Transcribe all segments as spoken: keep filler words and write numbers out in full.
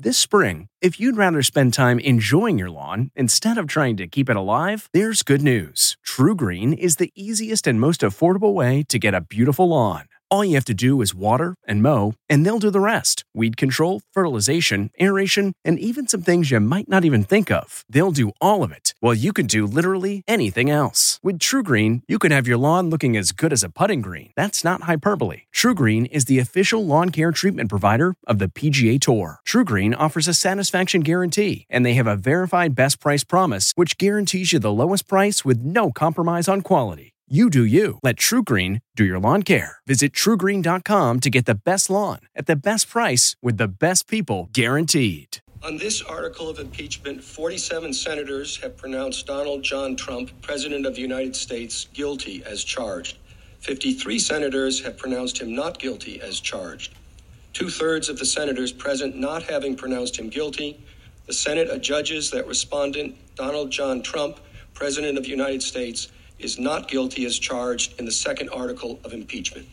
This spring, if you'd rather spend time enjoying your lawn instead of trying to keep it alive, there's good news. True Green is the easiest and most affordable way to get a beautiful lawn. All you have to do is water and mow, and they'll do the rest. Weed control, fertilization, aeration, and even some things you might not even think of. They'll do all of it, while you can do literally anything else. With True Green, you can have your lawn looking as good as a putting green. That's not hyperbole. True Green is the official lawn care treatment provider of the P G A Tour. True Green offers a satisfaction guarantee, and they have a verified best price promise, which guarantees you the lowest price with no compromise on quality. You do you. Let True Green do your lawn care. Visit true green dot com to get the best lawn at the best price with the best people guaranteed. On this article of impeachment, forty-seven senators have pronounced Donald John Trump, President of the United States, guilty as charged. fifty-three senators have pronounced him not guilty as charged. Two-thirds of the senators present not having pronounced him guilty, the Senate adjudges that respondent Donald John Trump, President of the United States, is not guilty as charged in the second article of impeachment.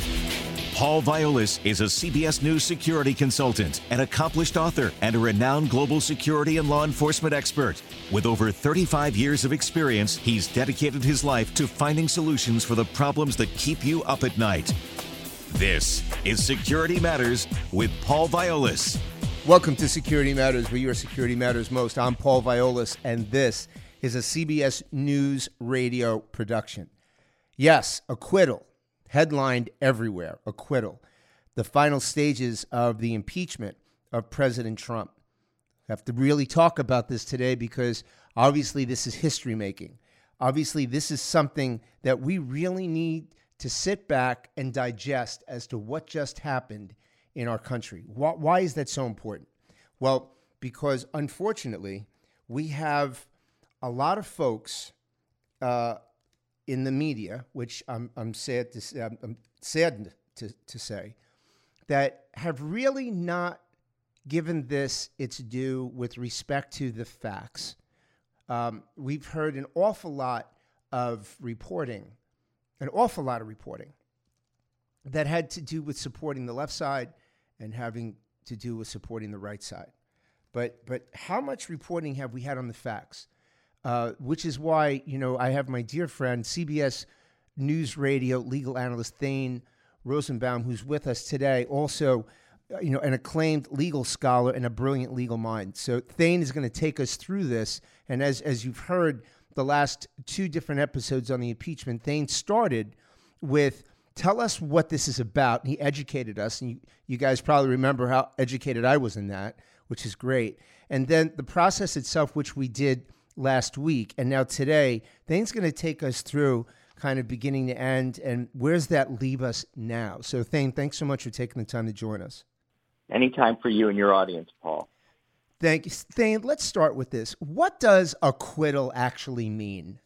Paul Viollis is a C B S News security consultant, an accomplished author, and a renowned global security and law enforcement expert. With over thirty-five years of experience, he's dedicated his life to finding solutions for the problems that keep you up at night. This is Security Matters with Paul Viollis. Welcome to Security Matters, where your security matters most. I'm Paul Viollis, and this is a C B S News radio production. Yes, acquittal, headlined everywhere, acquittal. The final stages of the impeachment of President Trump. I have to really talk about this today because obviously this is history making. Obviously this is something that we really need to sit back and digest as to what just happened in our country. Why, why is that so important? Well, because unfortunately we have a lot of folks uh, in the media, which I'm, I'm sad to say, I'm saddened to, to say, that have really not given this its due with respect to the facts. Um, we've heard an awful lot of reporting, an awful lot of reporting that had to do with supporting the left side and having to do with supporting the right side. But but how much reporting have we had on the facts? Uh, which is why, you know, I have my dear friend, C B S News Radio legal analyst Thane Rosenbaum, who's with us today, also, uh, you know, an acclaimed legal scholar and a brilliant legal mind. So Thane is going to take us through this. And as as you've heard the last two different episodes on the impeachment, Thane started with, tell us what this is about. And he educated us. And you, you guys probably remember how educated I was in that, which is great. And then the process itself, which we did last week, and now today, Thane's going to take us through kind of beginning to end, and where's that leave us now? So Thane, thanks so much for taking the time to join us. Anytime for you and your audience, Paul. Thank you. Thane, let's start with this. What does acquittal actually mean?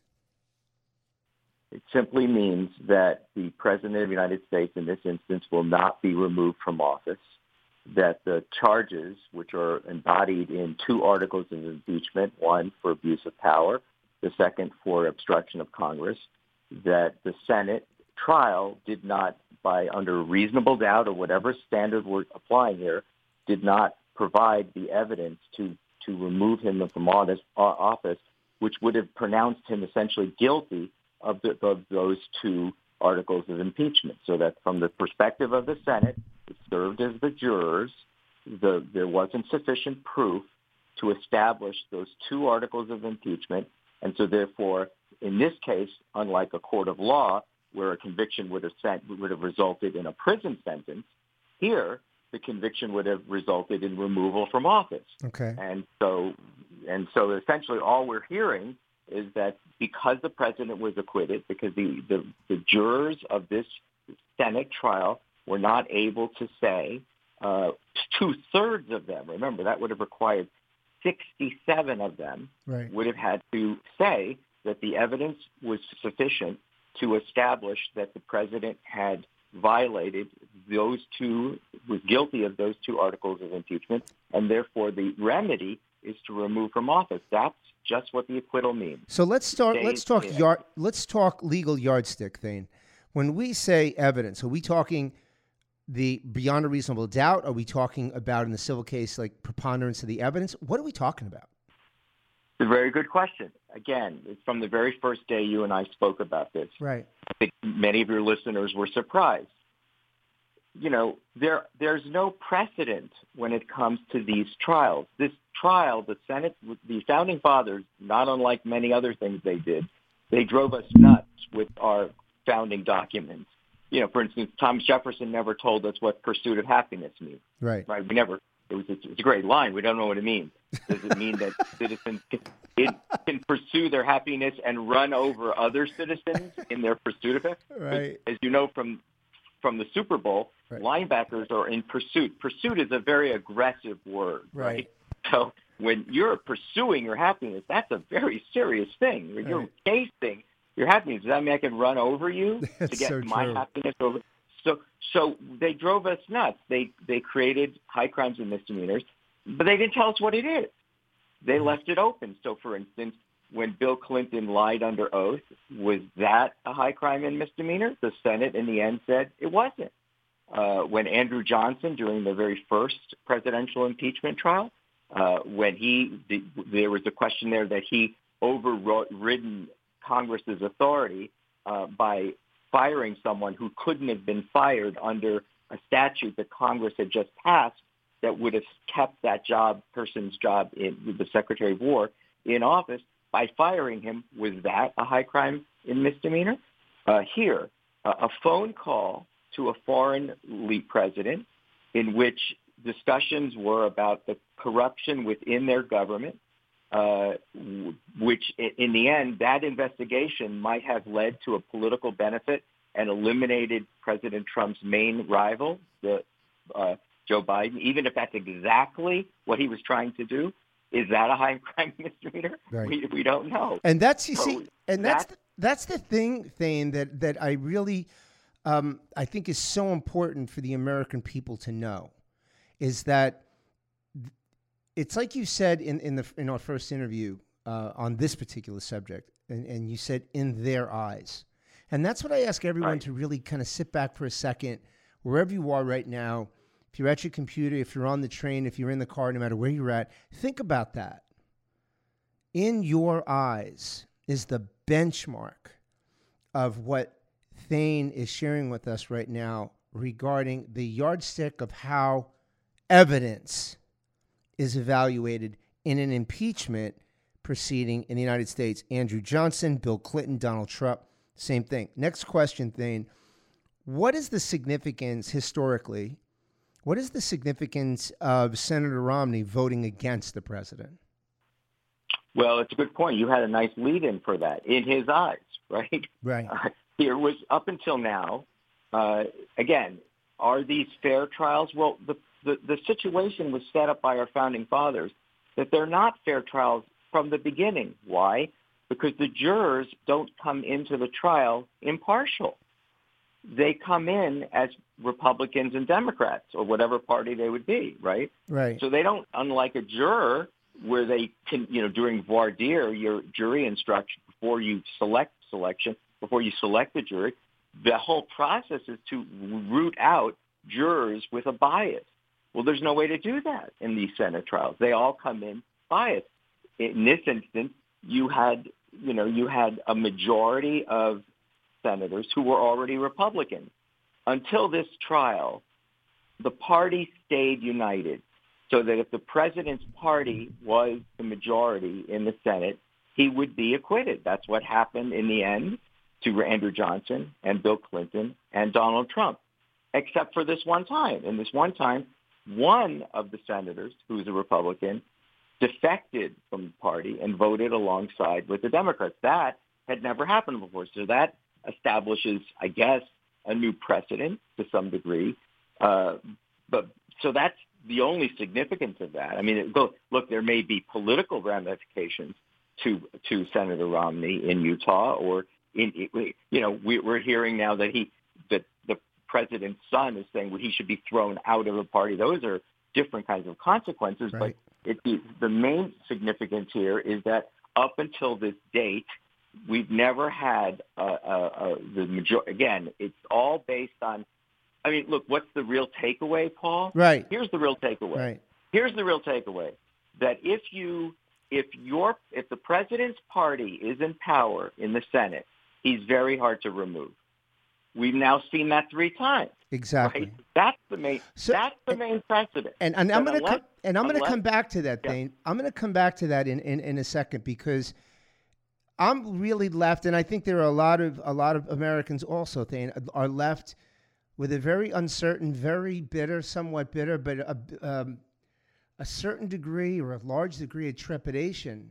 It simply means that the President of the United States in this instance will not be removed from office, that the charges, which are embodied in two articles of impeachment, one for abuse of power, the second for obstruction of Congress, that the Senate trial did not, by under reasonable doubt or whatever standard we're applying here, did not provide the evidence to, to remove him from office, office, which would have pronounced him essentially guilty of, the, of those two articles of impeachment. So that from the perspective of the Senate, it served as the jurors, the, there wasn't sufficient proof to establish those two articles of impeachment. And so therefore, in this case, unlike a court of law where a conviction would have sent, would have resulted in a prison sentence, here the conviction would have resulted in removal from office. Okay. And so, and so essentially all we're hearing is that because the president was acquitted, because the, the, the jurors of this Senate trial were not able to say, uh, two-thirds of them, remember, that would have required sixty-seven of them, right, would have had to say that the evidence was sufficient to establish that the president had violated those two, was guilty of those two articles of impeachment, and therefore the remedy is to remove from office. That's just what the acquittal means. So let's start. They, let's talk. yeah. Yard, let's talk legal yardstick, Thane. When we say evidence, are we talking the beyond a reasonable doubt? Are we talking about in the civil case like preponderance of the evidence? What are we talking about? It's a very good question. Again, it's from the very first day you and I spoke about this. Right. I think many of your listeners were surprised. You know, there there's no precedent when it comes to these trials. This trial, the Senate, the Founding Fathers, not unlike many other things they did, they drove us nuts with our founding documents. You know, for instance, Thomas Jefferson never told us what pursuit of happiness means. Right. Right. We never. It was. It's a great line. We don't know what it means. Does it mean that citizens can, can pursue their happiness and run over other citizens in their pursuit of it? Right. As you know from from the Super Bowl, right. linebackers are in pursuit. Pursuit is a very aggressive word. Right. right? So when you're pursuing your happiness, that's a very serious thing. When you're right. chasing your happiness, does that mean I can run over you That's to get so my true. happiness over? So, so they drove us nuts. They they created high crimes and misdemeanors, but they didn't tell us what it is. They left it open. So, for instance, when Bill Clinton lied under oath, was that a high crime and misdemeanor? The Senate, in the end, said it wasn't. Uh, when Andrew Johnson, during the very first presidential impeachment trial, uh, when he the, there was a question there that he overridden Congress's authority uh, by firing someone who couldn't have been fired under a statute that Congress had just passed that would have kept that job, person's job, in the Secretary of War in office. By firing him, was that a high crime and misdemeanor? Uh, here, uh, a phone call to a foreign lead president in which discussions were about the corruption within their government, uh, which in the end, that investigation might have led to a political benefit and eliminated President Trump's main rival, the, uh, Joe Biden, even if that's exactly what he was trying to do. Is that a high crime misdemeanor? Right. We, we don't know. And that's, you So see, and that's, that- that's the thing, Thane, that, that I really, um, I think is so important for the American people to know, is that it's like you said in, in the in our first interview uh, on this particular subject, and, and you said in their eyes. And that's what I ask everyone Right. to really kind of sit back for a second, wherever you are right now. If you're at your computer, if you're on the train, if you're in the car, no matter where you're at, think about that. In your eyes is the benchmark of what Thane is sharing with us right now regarding the yardstick of how evidence is evaluated in an impeachment proceeding in the United States. Andrew Johnson, Bill Clinton, Donald Trump, same thing. Next question, Thane. What is the significance historically? What is the significance of Senator Romney voting against the president? Well, it's a good point. You had a nice lead-in for that. In his eyes, right? Right. Uh, here was up until now. Uh, again, are these fair trials? Well, the, the the situation was set up by our founding fathers that they're not fair trials from the beginning. Why? Because the jurors don't come into the trial impartial. They come in as Republicans and Democrats or whatever party they would be, right? Right. So they don't, unlike a juror where they can, you know, during voir dire, your jury instruction before you select selection, before you select the jury, the whole process is to root out jurors with a bias. Well, there's no way to do that in these Senate trials. They all come in biased. In this instance, you had, you know, you had a majority of senators who were already Republicans. Until this trial, the party stayed united so that if the president's party was the majority in the Senate, he would be acquitted. That's what happened in the end to Andrew Johnson and Bill Clinton and Donald Trump, except for this one time. And this one time, one of the senators, who's a Republican, defected from the party and voted alongside with the Democrats. That had never happened before. So that establishes, I guess, a new precedent to some degree. Uh, but so that's the only significance of that. I mean, it, look, look, there may be political ramifications to to Senator Romney in Utah, or in you know we, we're hearing now that he that the president's son is saying well, he should be thrown out of the party. Those are different kinds of consequences. Right. But it, the, the main significance here is that up until this date, we've never had uh, uh, uh, the major. Again, it's all based on I mean, look, what's the real takeaway, Paul? Right. Here's the real takeaway. Right. Here's the real takeaway: that if you, if your, if the president's party is in power in the Senate, he's very hard to remove. We've now seen that three times. Exactly. Right? That's the main. So, that's the main precedent. And, and I'm going to and I'm going to unless, come back to that, yeah. Thane. I'm going to come back to that in, in, in a second, because I'm really left, and I think there are a lot of a lot of Americans also, Thane, are left with a very uncertain, very bitter, somewhat bitter, but a, um, a certain degree or a large degree of trepidation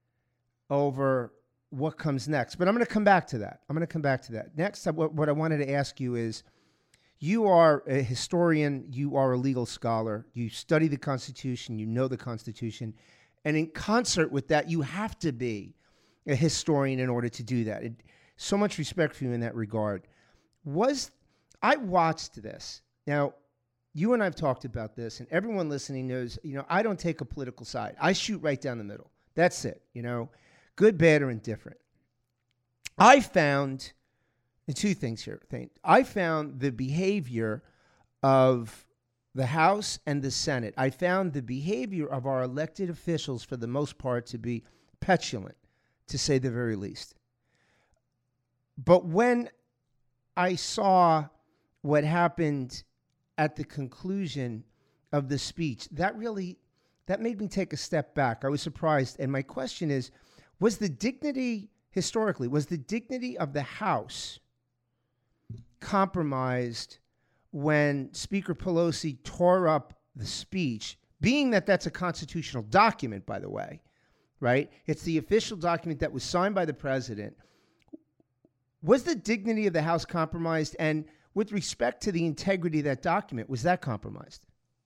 over what comes next. But I'm going to come back to that. I'm going to come back to that. Next, what, what I wanted to ask you is, you are a historian, you are a legal scholar, you study the Constitution, you know the Constitution, and in concert with that, you have to be a historian in order to do that. It, so much respect for you in that regard. Was I watched this. Now, you and I have talked about this, and everyone listening knows, you know, I don't take a political side. I shoot right down the middle. That's it, you know, good, bad, or indifferent. I found, and two things here, Thane. I found the behavior of the House and the Senate. I found the behavior of our elected officials, for the most part, to be petulant, to say the very least. But when I saw what happened at the conclusion of the speech, that really, that made me take a step back. I was surprised. And my question is, was the dignity, historically, was the dignity of the House compromised when Speaker Pelosi tore up the speech, being that that's a constitutional document, by the way, right? It's the official document that was signed by the president. Was the dignity of the House compromised? And with respect to the integrity of that document, was that compromised?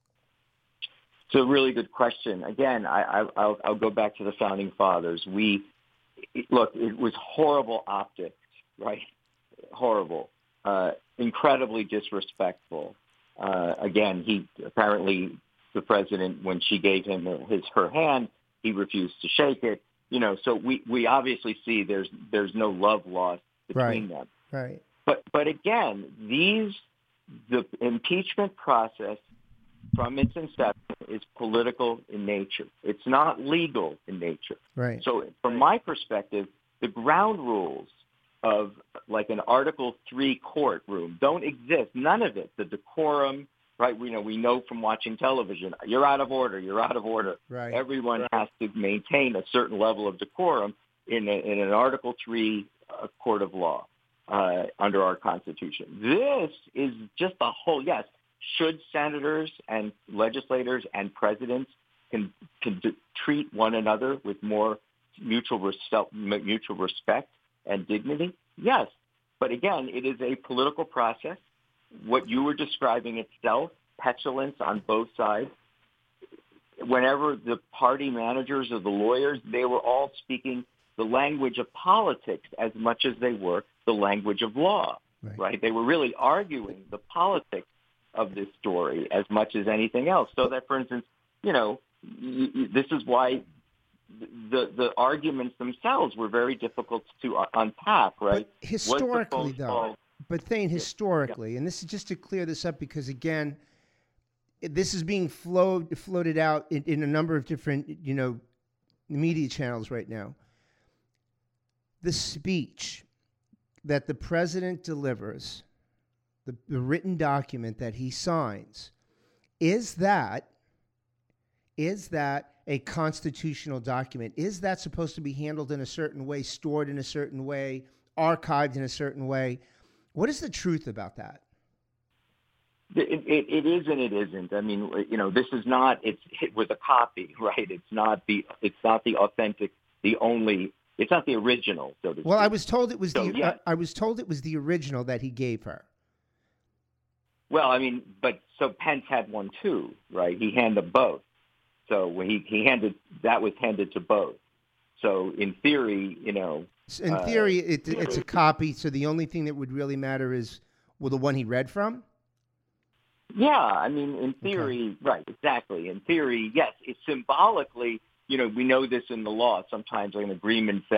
It's a really good question. Again, I, I, I'll, I'll go back to the Founding Fathers. We, look, it was horrible optics, right? Horrible. Uh, incredibly disrespectful. Uh, again, he apparently, the president, when she gave him his her hand, he refused to shake it. You know, so we, we obviously see there's there's no love lost between right. them. Right. But but again, these the impeachment process from its inception is political in nature. It's not legal in nature. Right. So from my perspective, the ground rules of like an Article three courtroom don't exist. None of it. The decorum, right? We know we know from watching television, you're out of order. You're out of order. Right. Everyone right. has to maintain a certain level of decorum in, a, in an Article three uh, court of law uh, under our Constitution. This is just a whole, yes, should senators and legislators and presidents can, can d- treat one another with more mutual, res- mutual respect and dignity? Yes. But again, it is a political process. What you were describing itself, petulance on both sides. Whenever the party managers or the lawyers, they were all speaking the language of politics as much as they were the language of law, right? right? They were really arguing the politics of this story as much as anything else. So that, for instance, you know, y- y- this is why the the arguments themselves were very difficult to uh, unpack, right? But historically, though, called? but Thane, historically, yeah. and this is just to clear this up because, again, this is being flowed, floated out in, in a number of different, you know, media channels right now. The speech that the president delivers, the, the written document that he signs, is that is that a constitutional document? Is that supposed to be handled in a certain way, stored in a certain way, archived in a certain way? What is the truth about that? It, it, it is and it isn't. I mean, you know, this is not. It's it was a copy, right? It's not the. It's not the authentic. The only. It's not the original. So to well, speak. I was told it was so, the. Yeah. Uh, I was told it was the original that he gave her. Well, I mean, but so Pence had one too, right? He handed both. So when he, he handed, that was handed to both. So in theory, you know. In theory, uh, it, it's a copy. So the only thing that would really matter is, well, the one he read from? Yeah, I mean, in theory, okay. Right, exactly. In theory, yes, it's symbolically, you know, we know this in the law. Sometimes an agreement says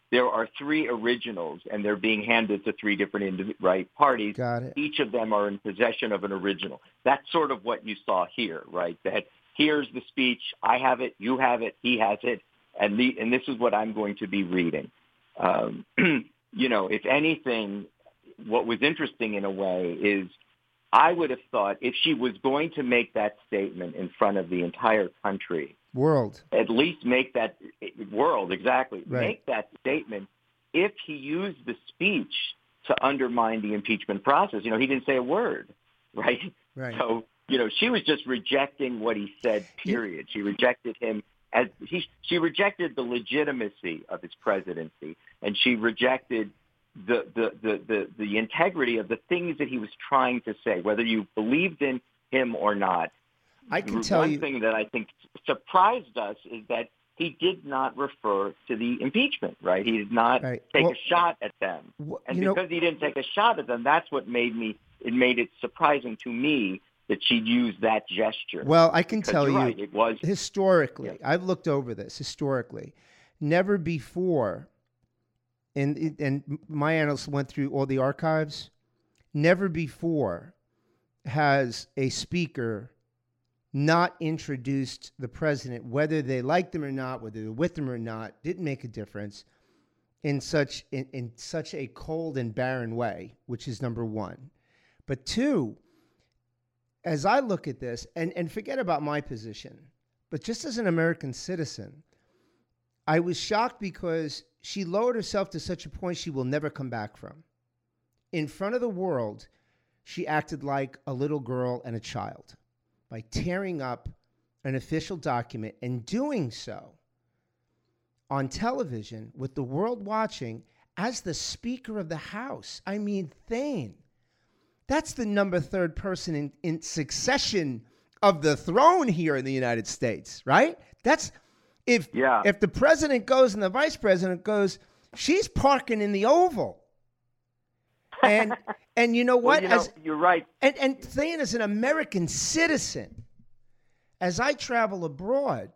there are three originals, and they're being handed to three different indiv- right parties. Got it. Each of them are in possession of an original. That's sort of what you saw here, right? That here's the speech. I have it. You have it. He has it. And the, and this is what I'm going to be reading. Um, you know, if anything, what was interesting in a way is I would have thought if she was going to make that statement in front of the entire country, World. at least make that world, exactly, Right. make that statement. If he used the speech to undermine the impeachment process, you know, he didn't say a word, right? Right. So, you know, she was just rejecting what he said, period. She rejected him as he, she rejected the legitimacy of his presidency, and she rejected the, the, the, the, the integrity of the things that he was trying to say, whether you believed in him or not. I can tell One you. thing that I think surprised us is that he did not refer to the impeachment, right? He did not Right. take Well, a shot at them. wh- And you know- because he didn't take a shot at them, that's what made me, it made it surprising to me that she'd use that gesture. Well, I can Because tell you're you, right, it was historically, Yeah. I've looked over this historically. Never before, and and my analysts went through all the archives. Never before has a speaker not introduced the president, whether they liked him or not, whether they're with him or not, didn't make a difference, in such in, in such a cold and barren way, which is number one. But two, as I look at this, and, and forget about my position, but just as an American citizen, I was shocked because she lowered herself to such a point she will never come back from. In front of the world, she acted like a little girl and a child by tearing up an official document and doing so on television with the world watching as the Speaker of the House. I mean, Thane. That's the number third person in, in succession of the throne here in the United States, right? That's if Yeah. if the president goes and the vice president goes, she's parking in the Oval. And and you know Well, what? you know, As, you're right. and and Thane, as an American citizen, as I travel abroad,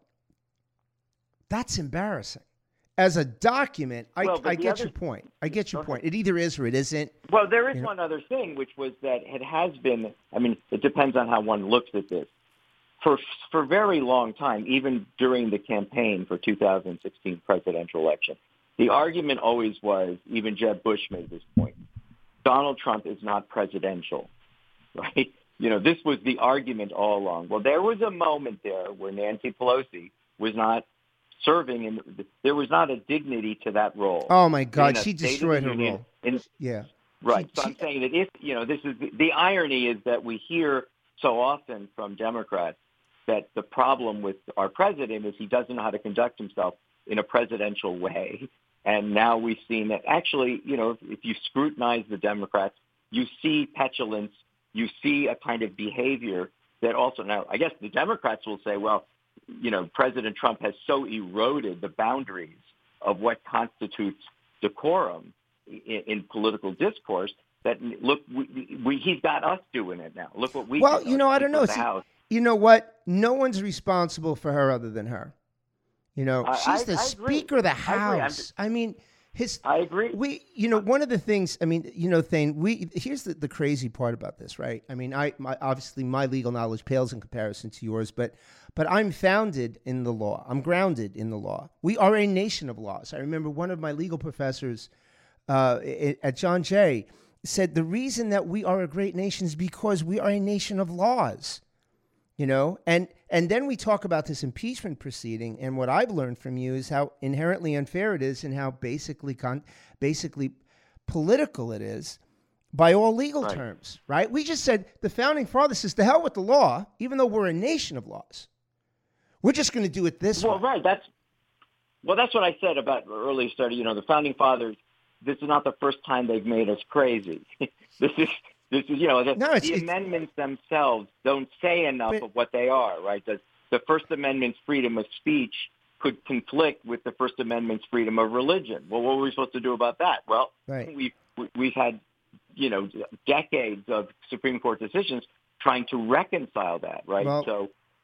that's embarrassing. As a document, I, Well, but I the get other- your point. I get your Go point. It either is or it isn't. Well, there is You know- one other thing, which was that it has been, I mean, it depends on how one looks at this. For for a very long time, even during the campaign for two thousand sixteen presidential election, the argument always was, even Jeb Bush made this point, Donald Trump is not presidential, right? You know, this was the argument all along. Well, there was a moment there where Nancy Pelosi was not serving, and there was not a dignity to that role. Oh my God, In a she State of destroyed the her Union- role. in- Yeah. Right. She- So I'm she- saying that if, you know, this is the, the irony is that we hear so often from Democrats that the problem with our president is he doesn't know how to conduct himself in a presidential way. And now we've seen that actually, you know, if, if you scrutinize the Democrats, you see petulance, you see a kind of behavior that also, now I guess the Democrats will say, well, you know, President Trump has so eroded the boundaries of what constitutes decorum in, in political discourse that, look, we, we, he's got us doing it now. Look what we Well, did, you know, I don't Speaker know. of the See, House. you know what? No one's responsible for her other than her. You know, I- she's I- the I agree. Speaker of the I agree. I'm House. just- I mean, his. I agree. We, you know, one of the things. I mean, you know, Thane. We here's the, the crazy part about this, right? I mean, I my, obviously my legal knowledge pales in comparison to yours, but but I'm founded in the law. I'm grounded in the law. We are a nation of laws. I remember one of my legal professors uh, at John Jay said the reason that we are a great nation is because we are a nation of laws. You know, and and then we talk about this impeachment proceeding, and what I've learned from you is how inherently unfair it is, and how basically con- basically political it is by all legal Right. terms. Right? We just said the founding fathers says to hell with the law, even though we're a nation of laws. We're just going to do it this Well, way. right. That's well. That's what I said about early study. You know, the founding fathers. This is not the first time they've made us crazy. this is this is you know the, No, it's- the it's- amendments themselves don't say enough But- of what they are. Right. The, the First Amendment's freedom of speech could conflict with the First Amendment's freedom of religion. Well, what were we supposed to do about that? Well, Right. we've we've had you know decades of Supreme Court decisions trying to reconcile that. Right. Well- so.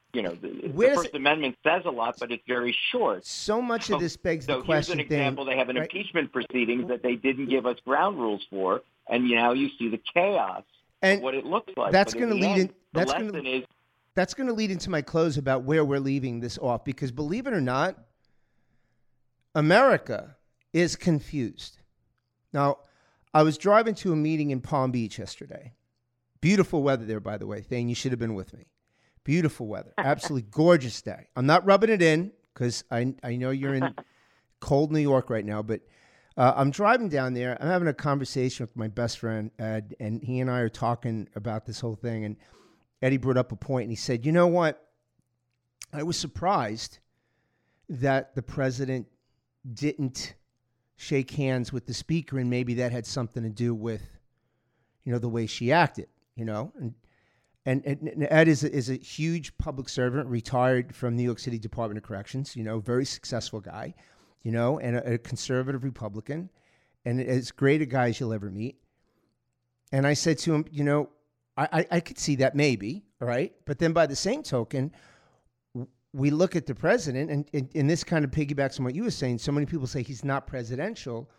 you know, the, the Where does First it- Amendment says a lot, but it's very short. So much So, of this begs so the question. here's an example. Thane, They have an right? impeachment proceedings that they didn't give us ground rules for, and you now you see the chaos And of what it looks like. that's But in gonna the lead end, in- The that's lesson gonna- is That's going to lead into my close about where we're leaving this off, because believe it or not, America is confused. Now, I was driving to a meeting in Palm Beach yesterday. Beautiful weather there, by the way. Thane, you should have been with me. Beautiful weather. Absolutely gorgeous day. I'm not rubbing it in because I, I know you're in cold New York right now, but uh, I'm driving down there. I'm having a conversation with my best friend, Ed, and he and I are talking about this whole thing. And Eddie brought up a point, and he said, you know what? I was surprised that the president didn't shake hands with the speaker, and maybe that had something to do with, you know, the way she acted, you know? And and, and Ed is a, is a huge public servant, retired from New York City Department of Corrections, you know, very successful guy, you know, and a, a conservative Republican, and as great a guy as you'll ever meet. And I said to him, you know, I, I, I could see that maybe, all right? But then by the same token, we look at the president, and, and, and this kind of piggybacks on what you were saying. So many people say he's not presidential.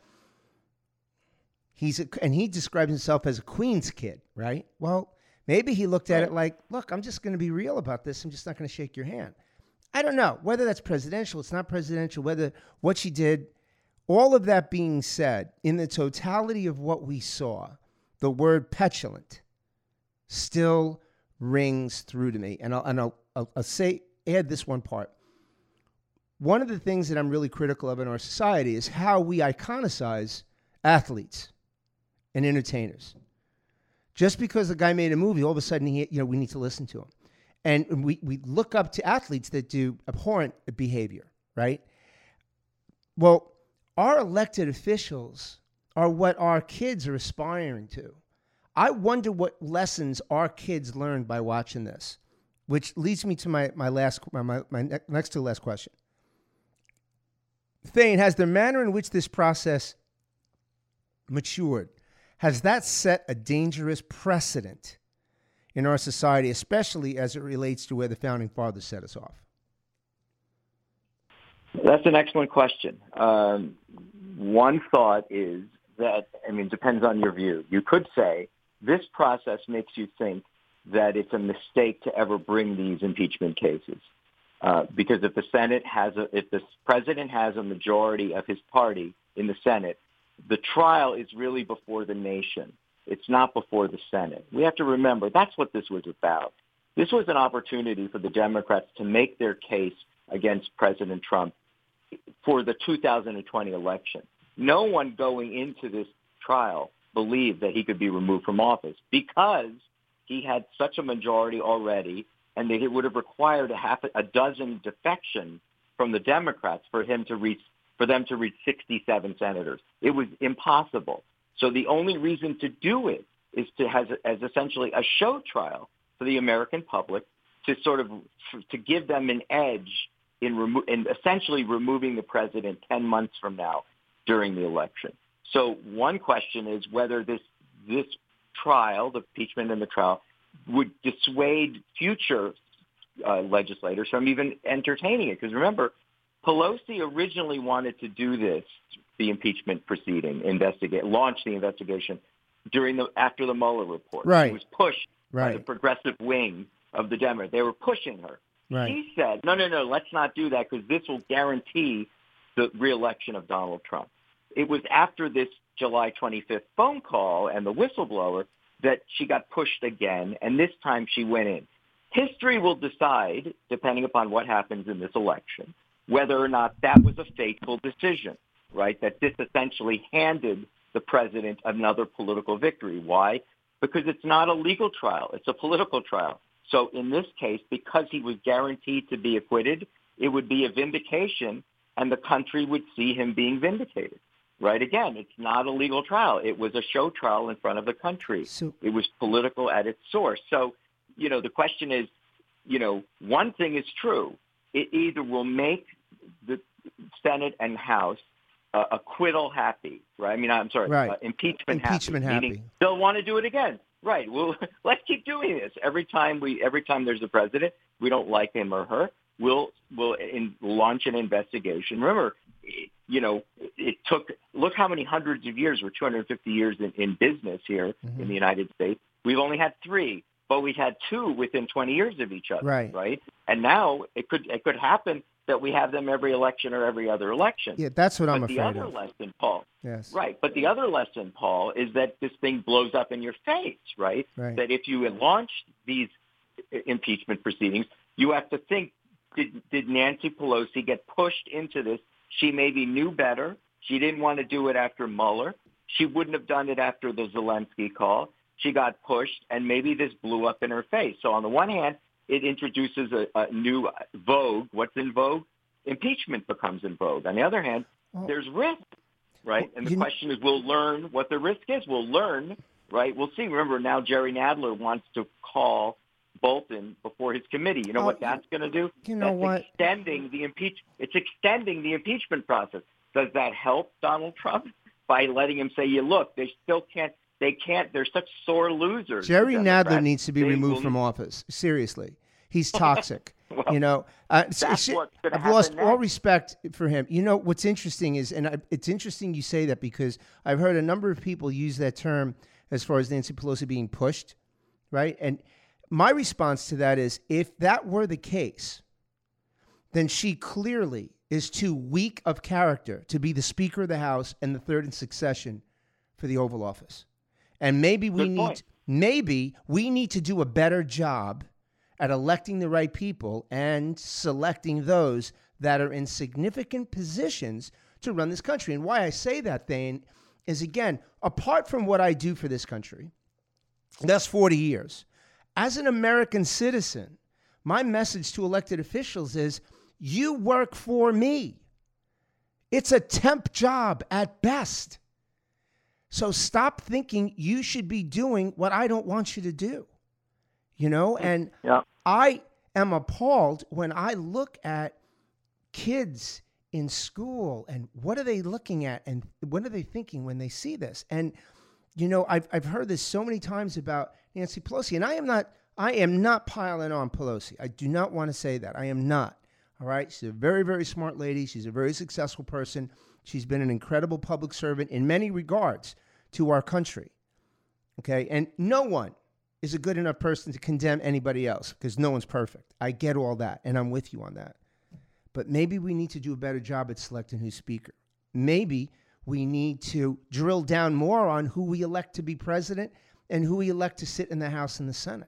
He's a, and he describes himself as a Queen's kid, right? Well, maybe he looked at it like, look, I'm just going to be real about this. I'm just not going to shake your hand. I don't know whether that's presidential, it's not presidential, whether what she did. All of that being said, in the totality of what we saw, the word petulant still rings through to me. And I'll, and I'll, I'll, I'll say, add this one part. One of the things that I'm really critical of in our society is how we iconicize athletes and entertainers. Just because the guy made a movie, all of a sudden, he, you know, we need to listen to him. And we, we look up to athletes that do abhorrent behavior, right? Well, our elected officials are what our kids are aspiring to. I wonder what lessons our kids learned by watching this, which leads me to my, my last, my, my, my next to last question. Thane, has the manner in which this process matured, has that set a dangerous precedent in our society, especially as it relates to where the Founding Fathers set us off? That's an excellent question. Um, one thought is that, I mean, it depends on your view. You could say this process makes you think that it's a mistake to ever bring these impeachment cases. Uh, because if the Senate has a, if the president has a majority of his party in the Senate, the trial is really before the nation. It's not before the Senate. We have to remember that's what this was about. This was an opportunity for the Democrats to make their case against President Trump for the two thousand twenty election. No one going into this trial believed that he could be removed from office because he had such a majority already, and that it would have required a half a dozen defections from the Democrats for him to reach for them to reach sixty-seven senators. It was impossible. So the only reason to do it is to has as essentially a show trial for the American public to sort of to give them an edge in remo- in essentially removing the president ten months from now during the election. So one question is whether this this trial, the impeachment and the trial, would dissuade future uh, legislators from even entertaining it. Because remember, Pelosi originally wanted to do this, the impeachment proceeding, investigate, launch the investigation during the after the Mueller report. Right. It was pushed Right. by the progressive wing of the Democrats. They were pushing her. Right. She said, no, no, no, let's not do that because this will guarantee the reelection of Donald Trump. It was after this July twenty-fifth phone call and the whistleblower that she got pushed again, and this time she went in. History will decide, depending upon what happens in this election, whether or not that was a fateful decision, right? That this essentially handed the president another political victory. Why? Because it's not a legal trial. It's a political trial. So in this case, because he was guaranteed to be acquitted, it would be a vindication, and the country would see him being vindicated. Right? Again, it's not a legal trial. It was a show trial in front of the country. So, it was political at its source. So, you know, the question is, you know, one thing is true. It either will make the Senate and House uh, acquittal happy, right? I mean, I'm sorry, right. uh, impeachment, Impeachment happy, happy. meaning they'll want to do it again. Right. Well, let's keep doing this every time we, every time there's a president. we don't like him or her, we'll we'll in, launch an investigation. Remember, you know, it took, look how many hundreds of years, we're two hundred fifty years in, in business here mm-hmm. in the United States. We've only had three, but we had two within twenty years of each other, right? right? And now it could it could happen that we have them every election or every other election. Yeah, that's what but I'm afraid of. the other lesson, Paul, yes, right, but the other lesson, Paul, is that this thing blows up in your face, right? right. That if you launch these impeachment proceedings, you have to think, did, did Nancy Pelosi get pushed into this? She maybe knew better. She didn't want to do it after Mueller. She wouldn't have done it after the Zelensky call. She got pushed, and maybe this blew up in her face. So on the one hand, it introduces a, a new vogue. What's in vogue? Impeachment becomes in vogue. On the other hand, well, there's risk, right? And the question know, is, we'll learn what the risk is. We'll learn, right? We'll see. Remember, now Jerry Nadler wants to call Bolton before his committee. You know oh, what that's going to do? You know that's what? Extending the impeach. It's extending the impeachment process. Does that help Donald Trump by letting him say, "You look, they still can't. They can't. They're such sore losers." Jerry Nadler needs to be they removed will, from office. Seriously, he's toxic. well, you know, uh, that's so, what's I've happen lost next. all respect for him. You know what's interesting is, and I, it's interesting you say that because I've heard a number of people use that term as far as Nancy Pelosi being pushed, right? And my response to that is, if that were the case, then she clearly is too weak of character to be the Speaker of the House and the third in succession for the Oval Office. And maybe we Good need point. maybe we need to do a better job at electing the right people and selecting those that are in significant positions to run this country. And why I say that, Thane, is, again, apart from what I do for this country, that's forty years. As an American citizen, my message to elected officials is, you work for me. It's a temp job at best. So stop thinking you should be doing what I don't want you to do. You know, and yeah. I am appalled when I look at kids in school and what are they looking at and what are they thinking when they see this? And, you know, I've I've heard this so many times about Nancy Pelosi, and I am not I am not piling on Pelosi. I do not want to say that. I am not. All right. She's a very, very smart lady. She's a very successful person. She's been an incredible public servant in many regards to our country. Okay. And no one is a good enough person to condemn anybody else because no one's perfect. I get all that, and I'm with you on that. But maybe we need to do a better job at selecting who's speaker. Maybe we need to drill down more on who we elect to be president and who we elect to sit in the House and the Senate.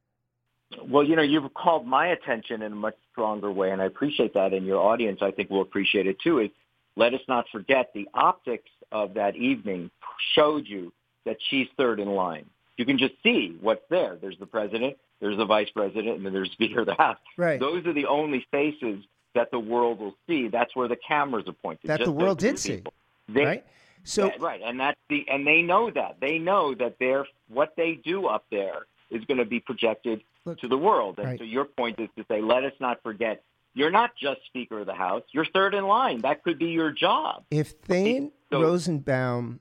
Well, you know, you've called my attention in a much stronger way, and I appreciate that, and your audience, I think, will appreciate it too, is let us not forget the optics of that evening showed you that she's third in line. You can just see what's there. There's the president, there's the vice president, and then there's the Speaker of the House. Right. Those are the only faces that the world will see. That's where the cameras are pointed. That just the world did people. see, they, right? So yeah, right, and that's the and they know that they know that they're what they do up there is going to be projected Look, to the world. And right. so your point is to say, let us not forget, you're not just Speaker of the House. You're third in line. That could be your job. If Thane so, Rosenbaum,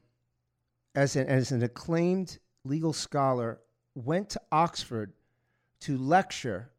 as an, as an acclaimed legal scholar, went to Oxford to lecture,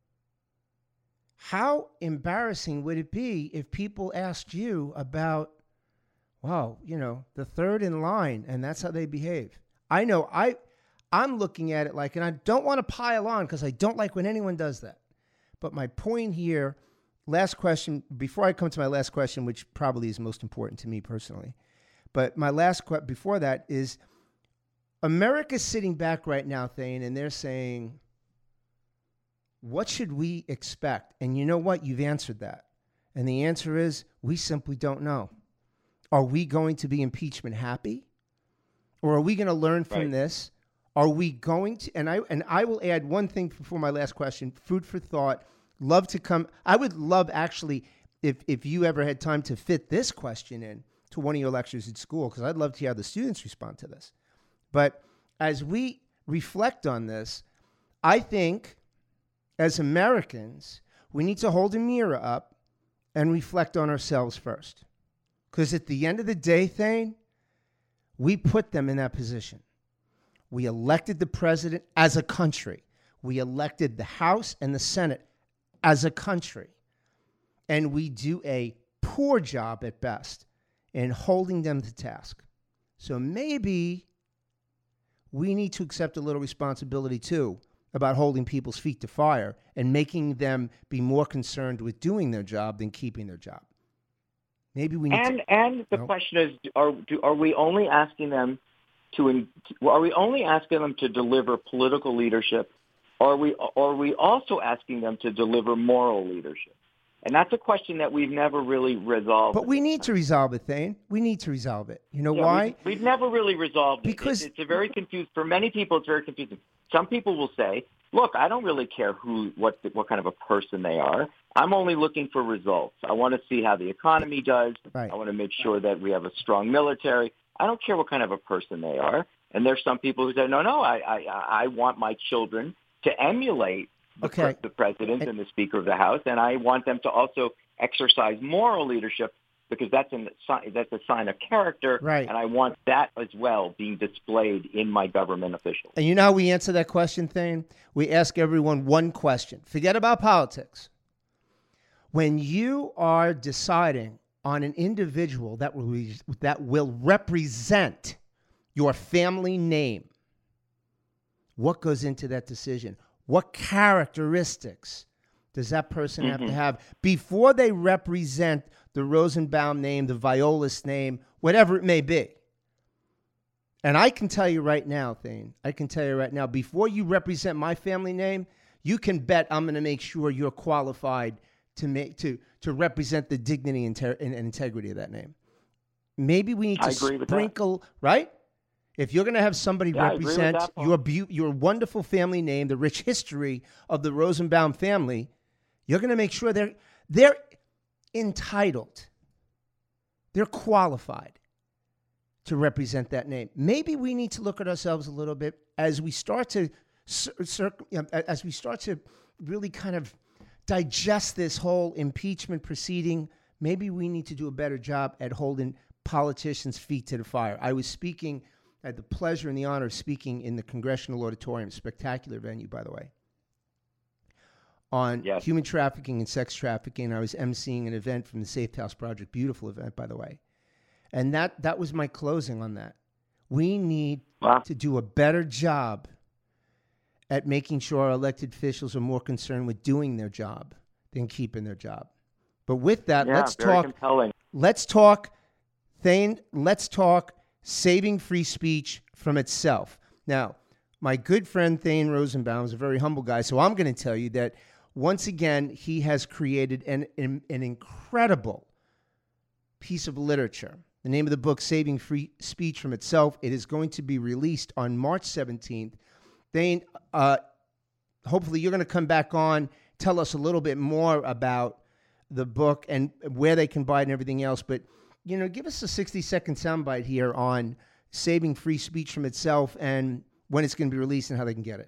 how embarrassing would it be if people asked you about, wow, you know, the third in line, and that's how they behave? I know I... I'm looking at it like, and I don't want to pile on because I don't like when anyone does that. But my point here, last question, before I come to my last question, which probably is most important to me personally, but my last question before that is, America's sitting back right now, Thane, and they're saying, what should we expect? And you know what? You've answered that. And the answer is, we simply don't know. Are we going to be impeachment happy? Or are we going to learn from right. this? Are we going to, and I and I will add one thing before my last question, food for thought. Love to come. I would love actually if if you ever had time to fit this question in to one of your lectures at school, because I'd love to hear how the students respond to this. But as we reflect on this, I think as Americans, we need to hold a mirror up and reflect on ourselves first. Because at the end of the day, Thane, we put them in that position. We elected the president as a country. We elected the House and the Senate as a country. And we do a poor job at best in holding them to task. So maybe we need to accept a little responsibility too about holding people's feet to fire and making them be more concerned with doing their job than keeping their job. Maybe we need and to, and the no? question is, are do, are we only asking them to are we only asking them to deliver political leadership, or are we or are we also asking them to deliver moral leadership? And that's a question that we've never really resolved. But we need to resolve it, Thane. We need to resolve it. You know yeah, why? We've, we've never really resolved it. Because it's, it's a very confused. For many people, it's very confusing. Some people will say, "Look, I don't really care who, what, what kind of a person they are. I'm only looking for results. I want to see how the economy does. Right. I want to make sure that we have a strong military. I don't care what kind of a person they are." And there's some people who say, "No, no, I, I, I want my children to emulate the, okay. pre- the president and, and the Speaker of the House, and I want them to also exercise moral leadership because that's a that's a sign of character, right. and I want that as well being displayed in my government officials." And you know how we answer that question, Thane? We ask everyone one question. Forget about politics. When you are deciding on an individual that will, re- that will represent your family name, what goes into that decision? What characteristics does that person have mm-hmm. to have before they represent the Rosenbaum name, the Violas name, whatever it may be? And I can tell you right now, Thane, I can tell you right now, before you represent my family name, you can bet I'm going to make sure you're qualified to make to to represent the dignity and, ter- and integrity of that name. Maybe we need to sprinkle, right? If you're going to have somebody yeah, represent that, your be- your wonderful family name, the rich history of the Rosenbaum family, you're going to make sure they're they're entitled, they're qualified to represent that name. Maybe we need to look at ourselves a little bit as we start to cir- cir- as we start to really kind of digest this whole impeachment proceeding. Maybe we need to do a better job at holding politicians' feet to the fire. I was speaking. I had the pleasure and the honor of speaking in the Congressional Auditorium, spectacular venue, by the way, on yes. human trafficking and sex trafficking. I was emceeing an event from the Safe House Project, beautiful event, by the way. And that, that was my closing on that. We need wow. to do a better job at making sure our elected officials are more concerned with doing their job than keeping their job. But with that, yeah, let's very talk. Compelling. Let's talk, Thane, let's talk saving free speech from itself. Now, my good friend Thane Rosenbaum is a very humble guy, so I'm going to tell you that once again, he has created an, an, an incredible piece of literature. The name of the book, Saving Free Speech from Itself. It is going to be released on March seventeenth. Thane, uh, hopefully you're going to come back on, tell us a little bit more about the book and where they can buy it and everything else. But, you know, give us a sixty-second soundbite here on saving free speech from itself and when it's going to be released and how they can get it.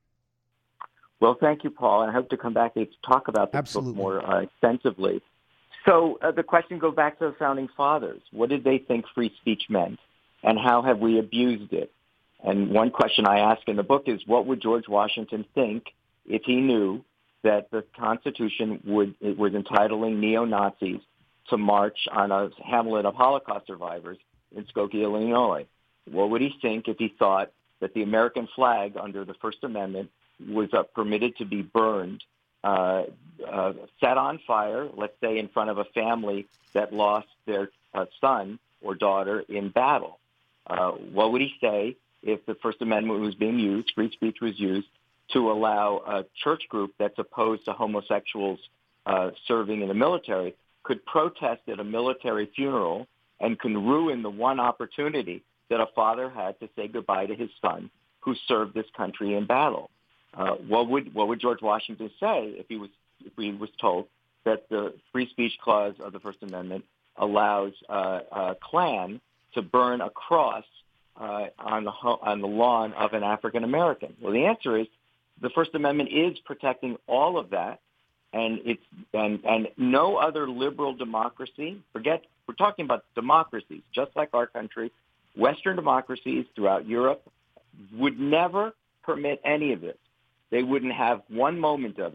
Well, thank you, Paul. I hope to come back and talk about this Absolutely. book more uh, extensively. So uh, the question goes back to the Founding Fathers. What did they think free speech meant, and how have we abused it? And one question I ask in the book is, what would George Washington think if he knew that the Constitution would it was entitling neo-Nazis to march on a hamlet of Holocaust survivors in Skokie, Illinois? What would he think if he thought that the American flag under the First Amendment was uh, permitted to be burned, uh, uh, set on fire, let's say in front of a family that lost their uh, son or daughter in battle? Uh, what would he say if the First Amendment was being used, free speech was used, to allow a church group that's opposed to homosexuals uh, serving in the military could protest at a military funeral and can ruin the one opportunity that a father had to say goodbye to his son who served this country in battle? Uh, what would what would George Washington say if he was if he was told that the free speech clause of the First Amendment allows uh, a Klan to burn a cross uh, on the ho- on the lawn of an African American? Well, the answer is the First Amendment is protecting all of that, and it's and and no other liberal democracy. Forget we're talking about democracies, just like our country. Western democracies throughout Europe would never permit any of this. They wouldn't have one moment of it.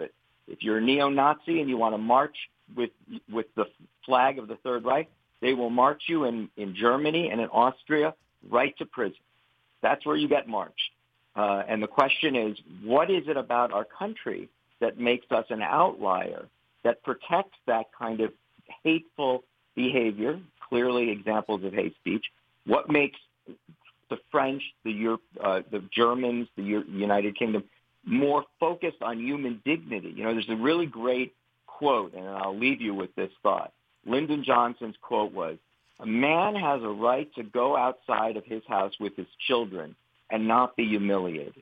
If you're a neo-Nazi and you want to march with with the flag of the Third Reich, they will march you in, in Germany and in Austria right to prison. That's where you get marched. Uh, and the question is, what is it about our country that makes us an outlier, that protects that kind of hateful behavior, clearly examples of hate speech? What makes the French, the Europe, uh, the Germans, the U- United Kingdom more focused on human dignity? You know, there's a really great quote, and I'll leave you with this thought. Lyndon Johnson's quote was, "A man has a right to go outside of his house with his children and not be humiliated."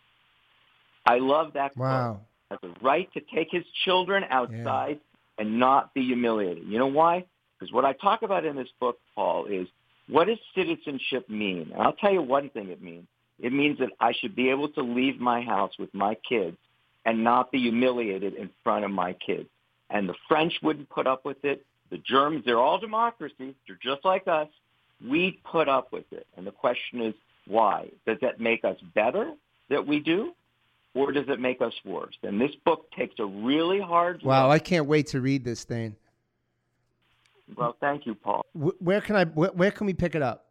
I love that quote. Wow. Has a right to take his children outside yeah. and not be humiliated. You know why? Because what I talk about in this book, Paul, is what does citizenship mean? And I'll tell you one thing it means. It means that I should be able to leave my house with my kids and not be humiliated in front of my kids. And the French wouldn't put up with it. The Germans, they're all democracies. They're just like us. We put up with it. And the question is, why? Does that make us better that we do? Or does it make us worse? And this book takes a really hard Wow, look. I can't wait to read this thing. Well, thank you, Paul. Where can I? Where, where can we pick it up?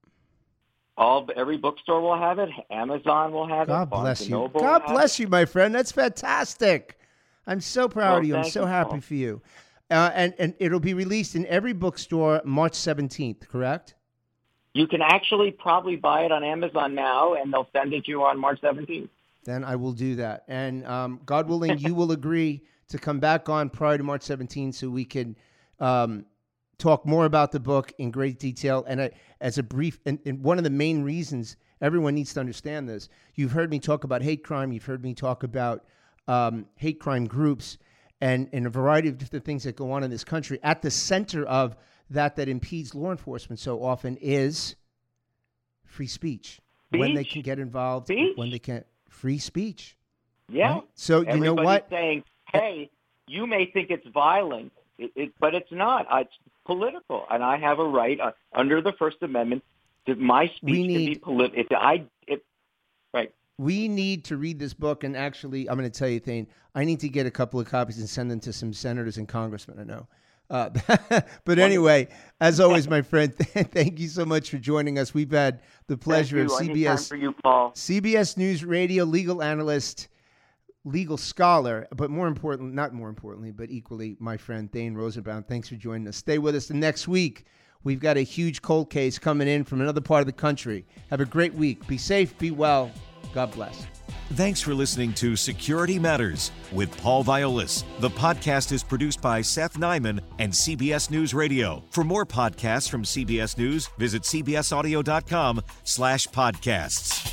All every bookstore will have it. Amazon will have God it. bless Barnes you. and Noble God will bless have you, my friend. That's fantastic. I'm so proud Well, of you. I'm thank so you, happy Paul. for you. Uh, and and it'll be released in every bookstore March seventeenth. Correct? it. You can actually probably buy it on Amazon now, and they'll send it to you on March seventeenth. Then I will do that. And um, God willing, you will agree to come back on prior to March seventeenth so we can um, talk more about the book in great detail. And I, as a brief, and, and one of the main reasons everyone needs to understand this, you've heard me talk about hate crime. You've heard me talk about um, hate crime groups and, and a variety of different things that go on in this country. At the center of that that impedes law enforcement so often is free speech. Speech? When they can get involved, Speech? when they can't. Free speech. Yeah. Right? So you Everybody's know what? saying, hey, you may think it's violent, it, it, but it's not. It's political, and I have a right uh, under the First Amendment that my speech We can be need- political. If I, it, right. We need to read this book, and actually, I'm going to tell you, Thane, I need to get a couple of copies and send them to some senators and congressmen I know. Uh, but anyway, as always, my friend, thank you so much for joining us. We've had the pleasure of Thank you. C B S, Anytime for you, Paul. C B S News Radio legal analyst, legal scholar, but more important, not more importantly, but equally, my friend, Thane Rosenbaum. Thanks for joining us. Stay with us. The next week, we've got a huge cold case coming in from another part of the country. Have a great week. Be safe. Be well. God bless. Thanks for listening to Security Matters with Paul Violas. The podcast is produced by Seth Nyman and C B S News Radio. For more podcasts from C B S News, visit cbsaudio.com slash podcasts.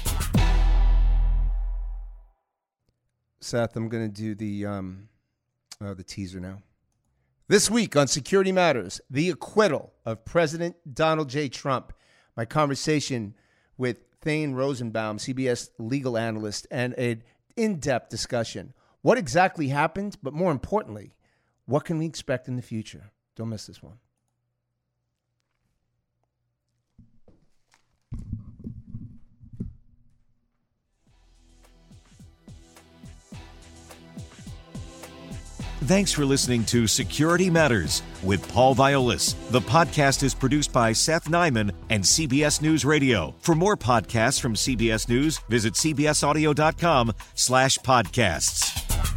Seth, I'm going to do the um, uh, the teaser now. This week on Security Matters, the acquittal of President Donald J. Trump. My conversation with Thane Rosenbaum, C B S legal analyst, and an in-depth discussion. What exactly happened, but more importantly, what can we expect in the future? Don't miss this one. Thanks for listening to Security Matters with Paul Violas. The podcast is produced by Seth Nyman and C B S News Radio. For more podcasts from C B S News, visit cbsaudio.com slash podcasts.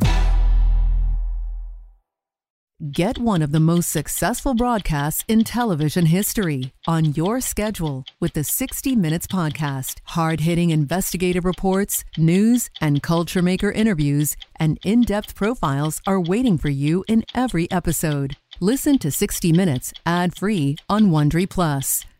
Get one of the most successful broadcasts in television history on your schedule with the sixty minutes Podcast. Hard-hitting investigative reports, news, and culture maker interviews, and in-depth profiles are waiting for you in every episode. Listen to sixty minutes ad-free on Wondery Plus.